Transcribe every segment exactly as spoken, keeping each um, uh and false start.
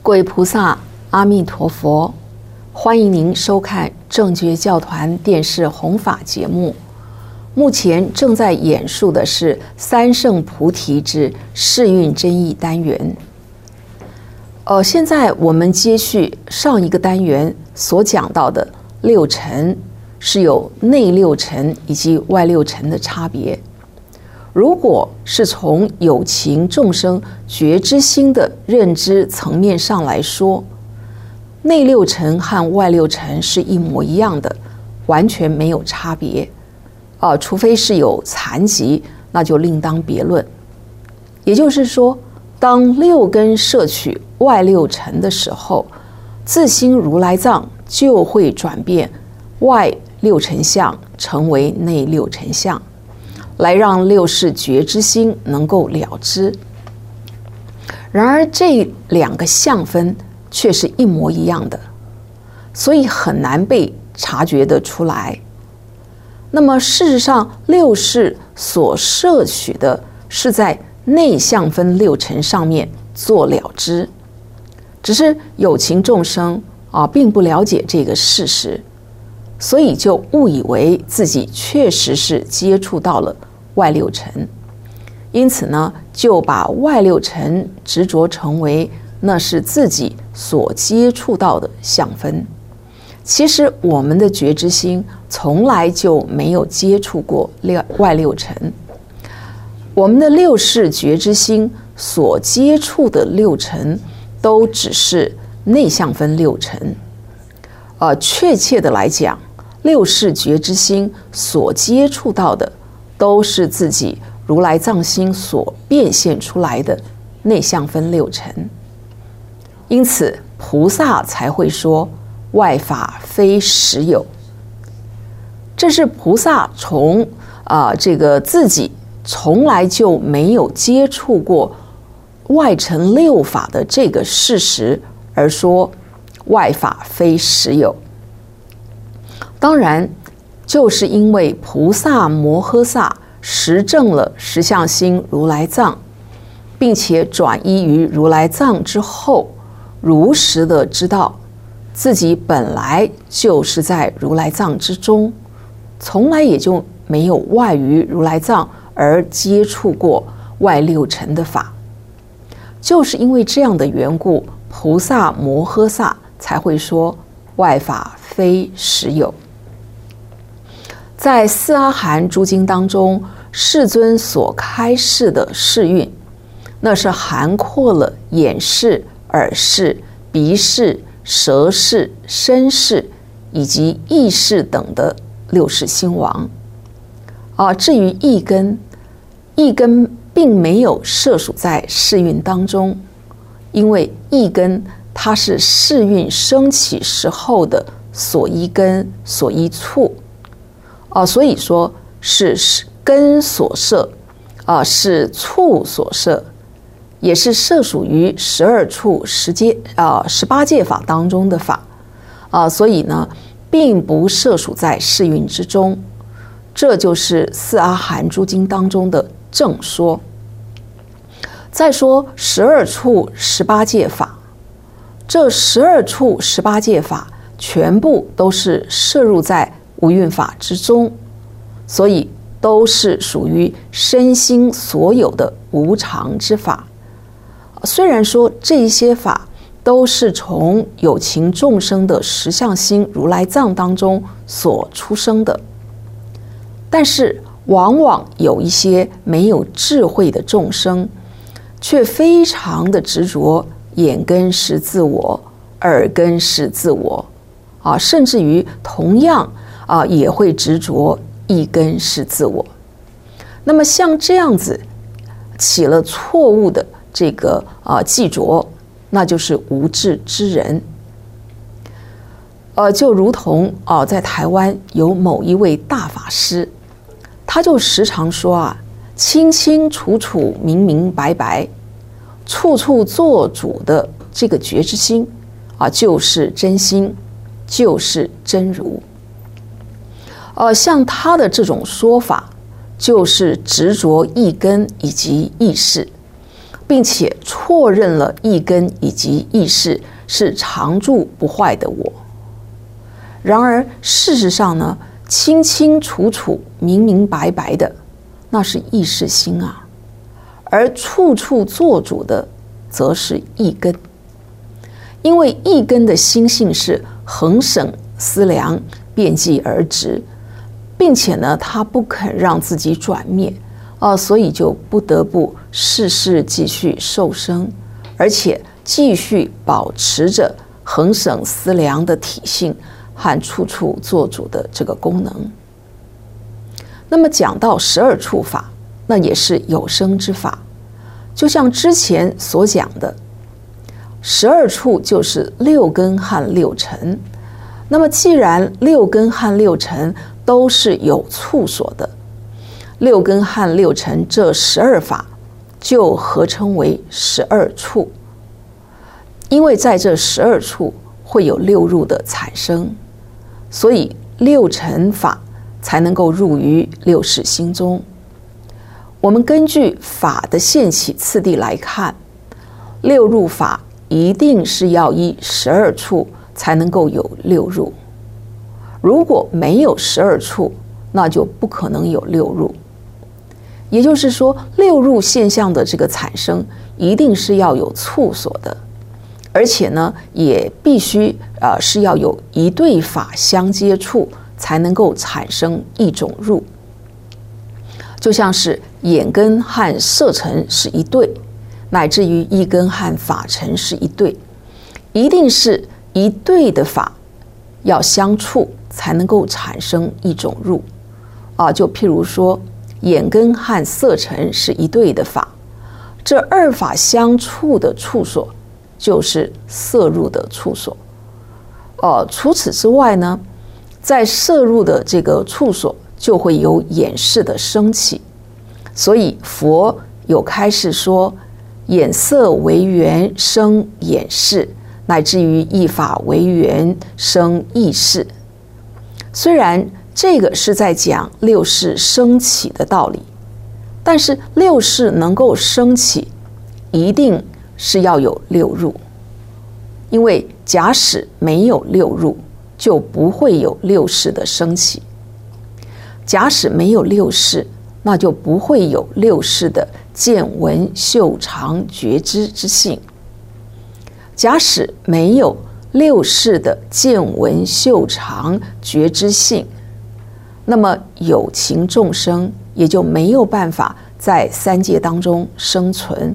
各位菩萨，阿弥陀佛！欢迎您收看正觉教团电视弘法节目。目前正在演述的是三圣菩提之世运真义单元。呃，现在我们接续上一个单元所讲到的六尘，是有内六尘以及外六尘的差别。如果是从有情众生觉知心的认知层面上来说，内六尘和外六尘是一模一样的，完全没有差别。啊，除非是有残疾，那就另当别论。也就是说，当六根摄取外六尘的时候，自心如来藏就会转变外六尘相成为内六尘相，来让六识觉知心能够了知。然而这两个相分却是一模一样的，所以很难被察觉得出来。那么事实上，六识所摄取的是在内相分六尘上面做了知，只是有情众生啊，并不了解这个事实，所以就误以为自己确实是接触到了外六尘，因此呢，就把外六尘执着成为那是自己所接触到的相分。其实我们的觉知心从来就没有接触过外六尘，我们的六识觉知心所接触的六尘都只是内相分六尘。呃，确切的来讲，六识觉知心所接触到的都是自己如来藏心所变现出来的内相分六尘。因此菩萨才会说外法非实有，这是菩萨从啊、呃、这个自己从来就没有接触过外尘六法的这个事实而说外法非实有。当然，就是因为菩萨摩诃萨实证了实相心如来藏，并且转依于如来藏之后，如实的知道自己本来就是在如来藏之中，从来也就没有外于如来藏而接触过外六尘的法。就是因为这样的缘故，菩萨摩诃萨才会说外法非实有。在四阿含诸经当中，世尊所开示的世运，那是涵括了眼识、耳识、鼻识、舌识、身识以及意识等的六识心王。啊，至于意根，意根并没有摄属在世运当中，因为意根它是世运升起时候的所依根、所依处。啊，所以说是根所摄，啊，是处所摄，也是摄属于十二处十界啊十八界法当中的法，啊，所以呢，并不摄属在世运之中。这就是四阿含诸经当中的正说。再说十二处十八界法，这十二处十八界法全部都是摄入在无蕴法之中，所以都是属于身心所有的无常之法。虽然说这些法都是从有情众生的实相心如来藏当中所出生的，但是往往有一些没有智慧的众生，却非常的执着眼根是自我，耳根是自我，啊，甚至于同样啊也会执着意根是自我。那么像这样子起了错误的这个啊记着，那就是无智之人。呃，就如同啊，在台湾有某一位大法师，他就时常说啊，清清楚楚、明明白白，处处做主的这个觉知心啊，就是真心，就是真如。呃，像他的这种说法，就是执着意根以及意识， 并且错认了意根以及意识是常住不坏的我。然而事实上呢，清清楚楚、明明白白的，那是意识心啊，而处处做主的则是意根。因为意根的心性是恒审思量，遍计而直，并且呢，他不肯让自己转灭啊，所以就不得不事事继续受生，而且继续保持着恒审思量的体性和处处做主的这个功能。那么讲到十二处法，那也是有生之法，就像之前所讲的，十二处就是六根和六尘。那么既然六根和六尘都是有处所的，六根和六尘这十二法就合称为十二处。因为在这十二处会有六入的产生，所以六尘法才能够入于六识心中。我们根据法的现起次第来看，六入法一定是要依十二处才能够有六入。如果没有十二处，那就不可能有六入。也就是说，六入现象的这个产生一定是要有处所的，而且呢，也必须呃是要有一对法相接触，才能够产生一种入。就像是眼根和色尘是一对，乃至于意根和法尘是一对，一定是一对的法要相处，才能够产生一种入啊。就譬如说，眼根和色尘是一对的法，这二法相处的处所就是色入的处所。呃，除此之外呢，在色入的这个处所就会有眼识的升起，所以佛有开示说，眼色为缘生眼识，乃至于意法为缘生意识。虽然这个是在讲六识升起的道理，但是六识能够升起，一定是要有六入。因为假使没有六入，就不会有六识的升起。假使没有六识，那就不会有六识的见闻嗅尝觉知之性。假使没有六识的见闻嗅尝觉知性，那么有情众生也就没有办法在三界当中生存。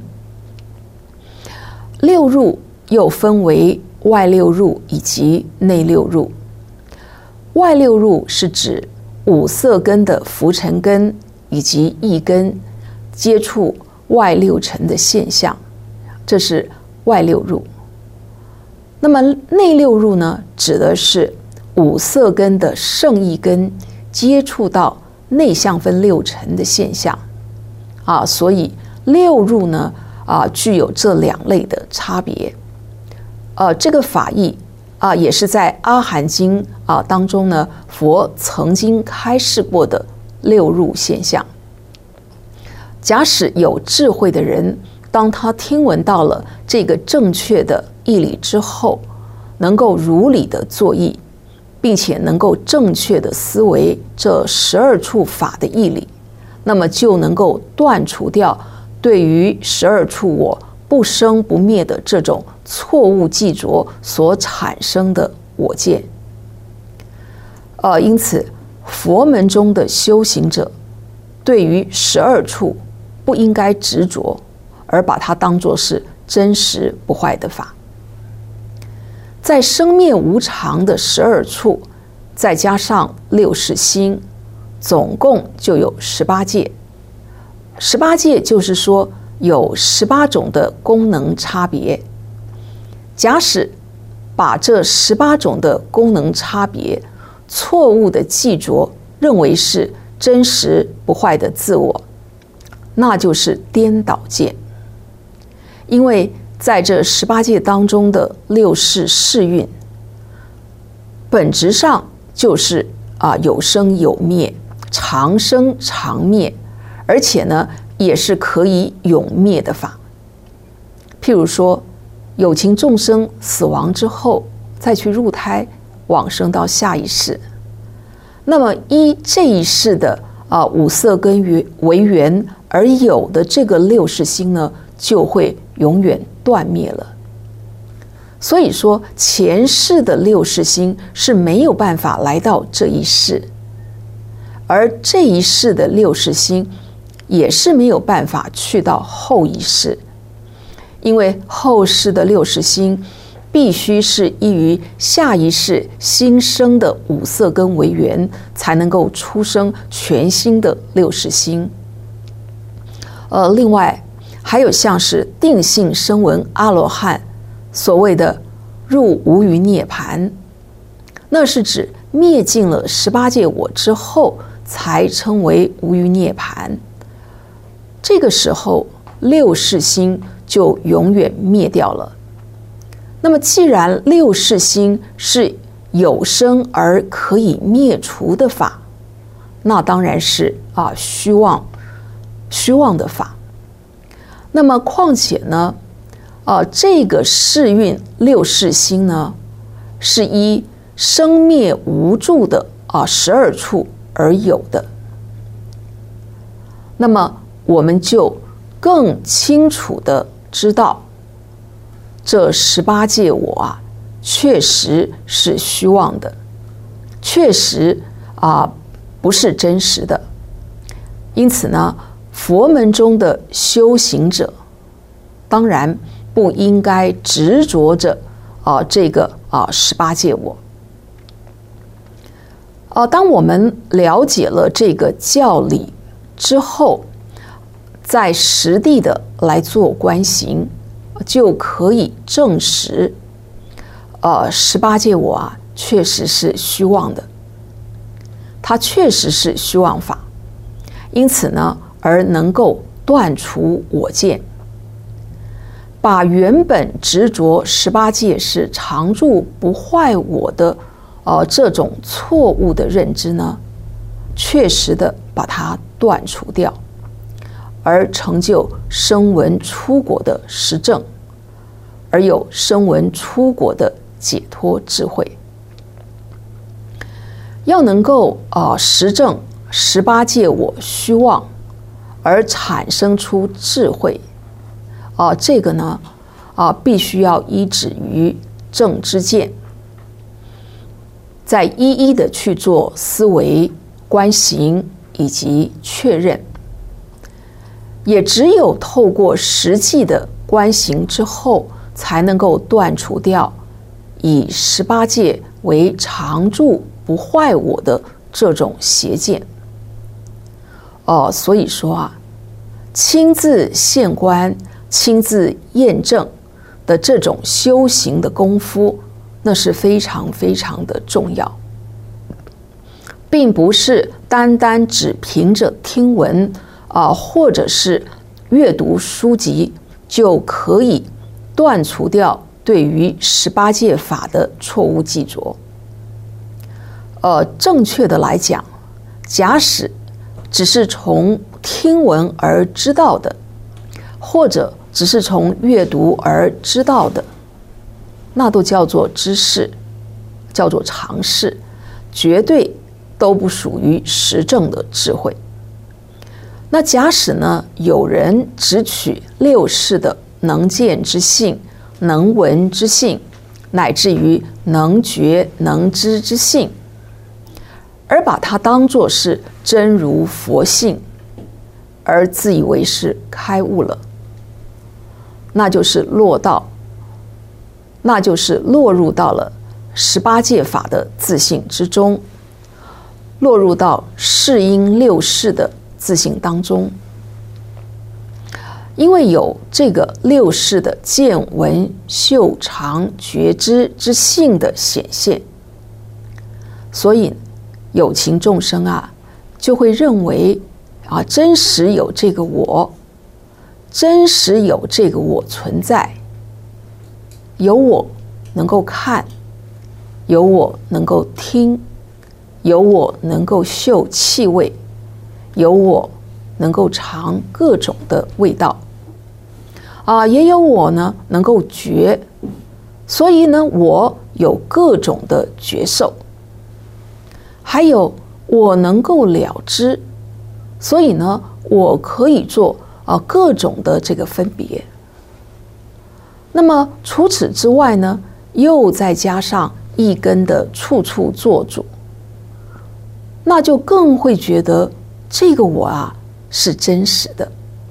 六入又分为外六入以及内六入。外六入是指五色根的浮尘根以及意根接触外六尘的现象，这是外六入。那么内六入呢，指的是五色根的胜意根接触到内相分六尘的现象啊，所以六入呢啊具有这两类的差别。呃，这个法义啊，也是在《阿含经》啊当中呢，佛曾经开示过的六入现象。假使有智慧的人，当他听闻到了这个正确的义理之后，能够如理的作意，并且能够正确的思维这十二处法的义理，那么就能够断除掉对于十二处我不生不灭的这种错误记着所产生的我见。呃，因此佛门中的修行者对于十二处不应该执着，而把它当作是真实不坏的法。在生灭无常的十二处，再加上六识心，总共就有十八界。十八界就是说有十八种的功能差别。假使把这十八种的功能差别错误的记着，认为是真实不坏的自我，那就是颠倒见。因为在这十八界当中的六识世运，本质上就是啊有生有灭，常生常灭，而且呢也是可以永灭的法。 譬如说，有情众生死亡之后再去入胎往生到下一世，那么依这一世的啊五色根为缘而有的这个六识心呢，就会永远断灭了。所以说，前世的六识心是没有办法来到这一世，而这一世的六识心也是没有办法去到后一世，因为后世的六识心必须是依于下一世新生的五色根为缘，才能够出生全新的六识心。呃，另外还有像是定性声闻阿罗汉所谓的入无余涅槃，那是指灭尽了十八界我之后才称为无余涅槃。这个时候六识心就永远灭掉了。那么既然六识心是有生而可以灭除的法，那当然是啊虚妄虚妄的法。那么况且呢，啊这个世运六识心呢，是依生灭无住的啊十二处而有的。那么我们就更清楚的知道，这十八界我啊，确实是虚妄的，确实啊不是真实的。因此呢，佛门中的修行者，当然不应该执着着啊这个啊十八界我。啊，当我们了解了这个教理之后，再实地的来做观行，就可以证实，呃，十八界我啊，确实是虚妄的，它确实是虚妄法，因此呢，而能够断除我见，把原本执着十八界是常住不坏我的，呃，这种错误的认知呢，确实的把它断除掉。而成就声闻出果的实证，而有声闻出果的解脱智慧。要能够啊、呃、实证十八界我虚妄，而产生出智慧，啊、呃、这个呢啊、呃、必须要依止于正知见，再一一的去做思维、观行以及确认。也只有透过实际的观行之后，才能够断除掉以十八界为常住不坏我的这种邪见。哦，所以说啊，亲自现观、亲自验证的这种修行的功夫，那是非常非常的重要，并不是单单只凭着听闻啊、呃，或者是阅读书籍就可以断除掉对于十八界法的错误记着。呃，正确的来讲，假使只是从听闻而知道的，或者只是从阅读而知道的，那都叫做知识，叫做常识，绝对都不属于实证的智慧。那假使呢，有人只取六识的能见之性、能闻之性，乃至于能觉能知之性，而把它当作是真如佛性，而自以为是开悟了，那就是落到，那就是落入到了十八界法的自性之中，落入到世因六识的自性当中。因为有这个六识的见闻嗅尝觉知之性的显现，所以有情众生啊，就会认为啊，真实有这个我，真实有这个我存在，有我能够看，有我能够听，有我能够嗅气味，有我能够尝各种的味道， 啊，也有我呢能够觉，所以呢，我有各种的觉受，还有我能够了知，所以呢，我可以做啊各种的这个分别。那么除此之外呢，又再加上一根的处处做主，那就更会觉得这个我啊是真实的。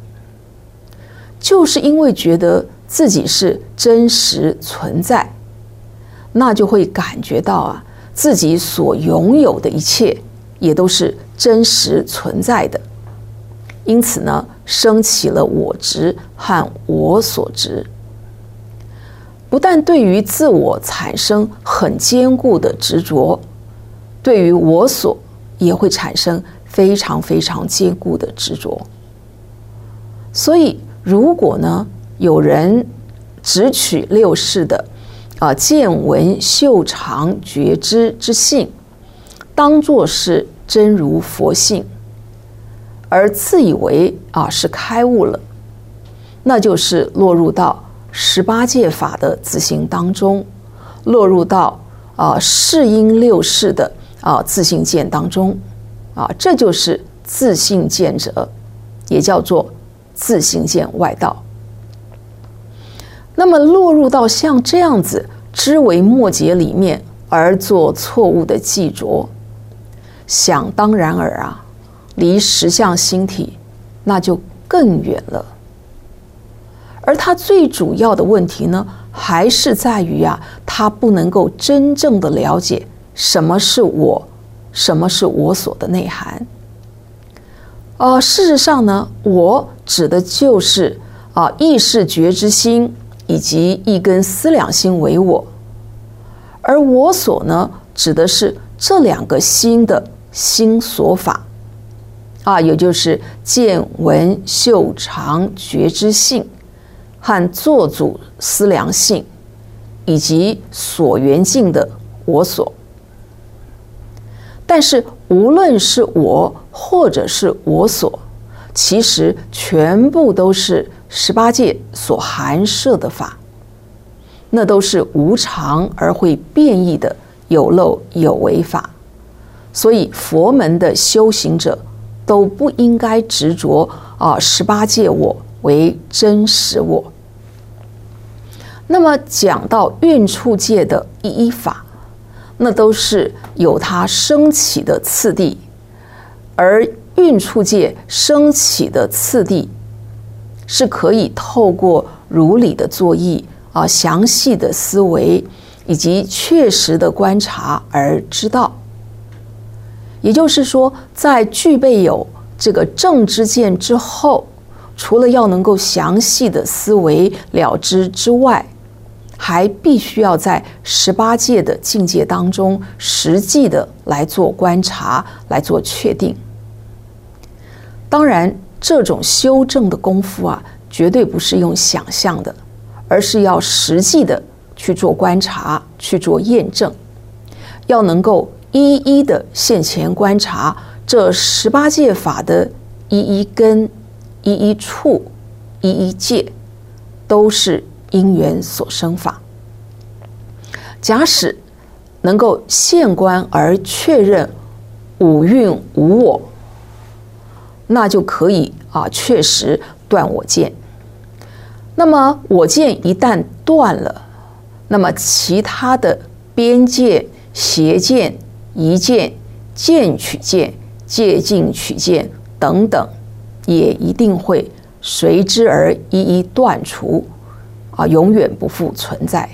就是因为觉得自己是真实存在，那就会感觉到啊，自己所拥有的一切也都是真实存在的。因此呢，升起了我执和我所执，不但对于自我产生很坚固的执着，对于我所也会产生非常非常坚固的执着。所以如果呢，有人只取六世的啊见闻嗅尝觉知之性，当作是真如佛性，而自以为啊是开悟了，那就是落入到十八界法的自性当中，落入到啊世因六世的啊自性见当中啊，这就是自性见者，也叫做自性见外道。那么落入到像这样子枝微末节里面而做错误的记着，想当然尔啊，离实相心体那就更远了。而他最主要的问题呢，还是在于啊，他不能够真正的了解什么是我，什么是我所的内涵。呃，事实上呢，我指的就是啊、呃、意识觉知心以及一根思量心为我，而我所呢，指的是这两个心的心所法啊，也就是见闻嗅尝觉知性和作主思量性，以及所缘境的我所。但是无论是我或者是我所，其实全部都是十八界所含摄的法，那都是无常而会变异的有漏有为法。所以佛门的修行者都不应该执着啊十八界我为真实我。那么讲到运处界的一一法，那都是有它升起的次第，而运处界升起的次第是可以透过如理的作意啊、详细的思维以及确实的观察而知道。也就是说，在具备有这个正知见之后，除了要能够详细的思维了知之外，还必须要在十八界的境界当中实际的来做观察，来做确定。当然，这种修正的功夫啊，绝对不是用想象的，而是要实际的去做观察，去做验证，要能够一一的现前观察这十八界法的一一根、一一处、一一界，都是因缘所生法。假使能够现观而确认五蕴无我，那就可以啊确实断我见。那么我见一旦断了，那么其他的边界、邪见、疑见、见取见、戒禁取见等等，也一定会随之而一一断除，啊，永远不复存在。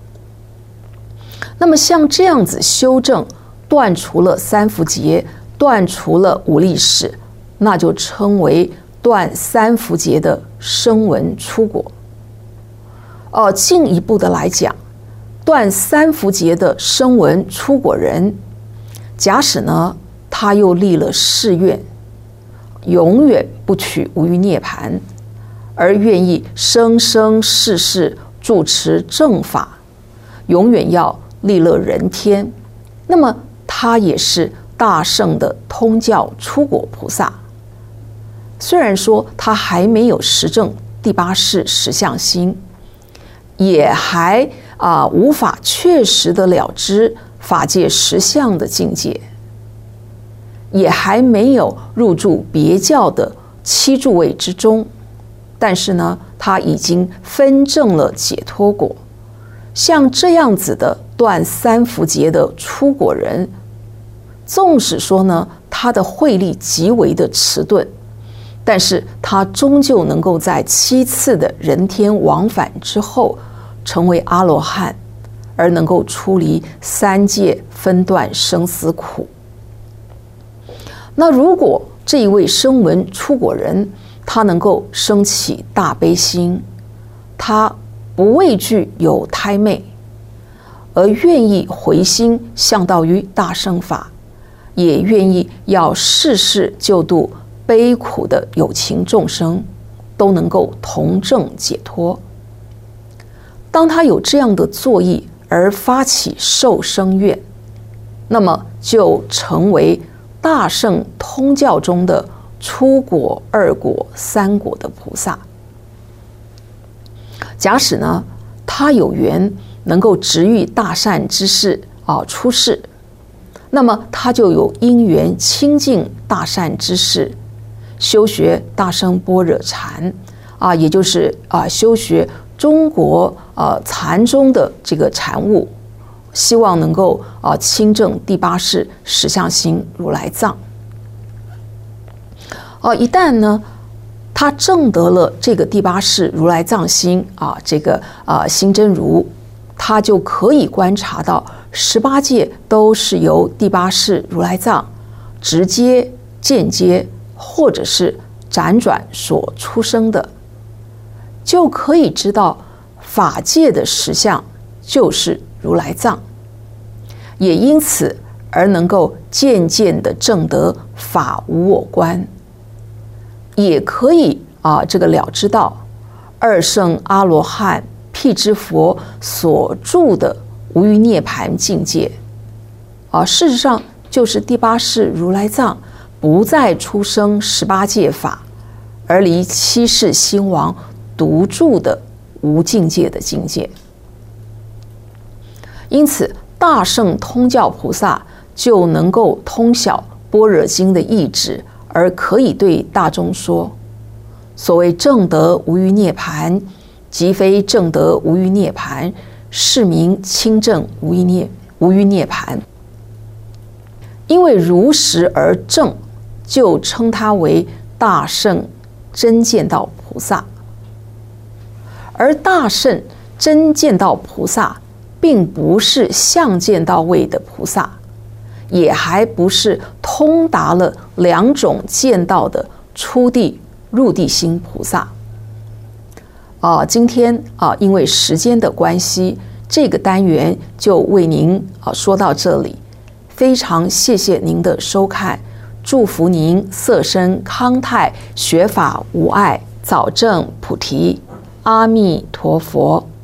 那么像这样子修正，断除了三伏劫，断除了无历史，那就称为断三伏劫的声闻出果。哦，进一步的来讲，断三伏劫的声闻出果人，假使呢他又立了誓愿，永远不取无余涅槃，而愿意生生世世住持正法，永远要利乐人天，那么他也是大圣的通教出果菩萨。虽然说他还没有实证第八世实相心，也还啊、呃、无法确实的了知法界实相的境界，也还没有入住别教的七住位之中，但是呢，他已经分证了解脱果。像这样子的断三伏劫的出果人，纵使说呢，他的慧力极为的迟钝，但是他终究能够在七次的人天往返之后，成为阿罗汉，而能够出离三界分段生死苦。那如果这一位声闻出果人，他能够升起大悲心，他不畏惧有胎妹，而愿意回心向道于大乘法，也愿意要世世救度悲苦的有情众生，都能够同证解脱。当他有这样的作意而发起受生愿，那么就成为大乘通教中的初果、二果、三果的菩萨。假使呢，他有缘能够值遇大善之事啊出世，那么他就有因缘亲近大善之事，修学大乘般若禅啊，也就是啊修学中国呃禅宗的这个禅悟，希望能够啊亲证第八世实相心如来藏。啊，一旦呢，他证得了这个第八世如来藏心啊，这个啊心真如，他就可以观察到十八界都是由第八世如来藏直接、间接或者是辗转所出生的，就可以知道法界的实相就是如来藏，也因此而能够渐渐的证得法无我观。也可以啊，这个了知到二圣阿罗汉辟支佛所住的无余涅盘境界啊，事实上就是第八世如来藏不再出生十八界法，而离七世兴亡独住的无境界的境界。因此，大乘通教菩萨就能够通晓般若经的意旨，而可以对大众说：所谓证得无余涅盘，即非证得无余涅盘，是名亲证无余涅无余涅盘。因为如实而证，就称他为大乘真见道菩萨。而大乘真见道菩萨，并不是相见道位的菩萨，也还不是通达了两种见道的初地、入地心菩萨。啊，今天啊，因为时间的关系，这个单元就为您啊说到这里。非常谢谢您的收看，祝福您色身康泰，学法无碍，早证菩提。阿弥陀佛。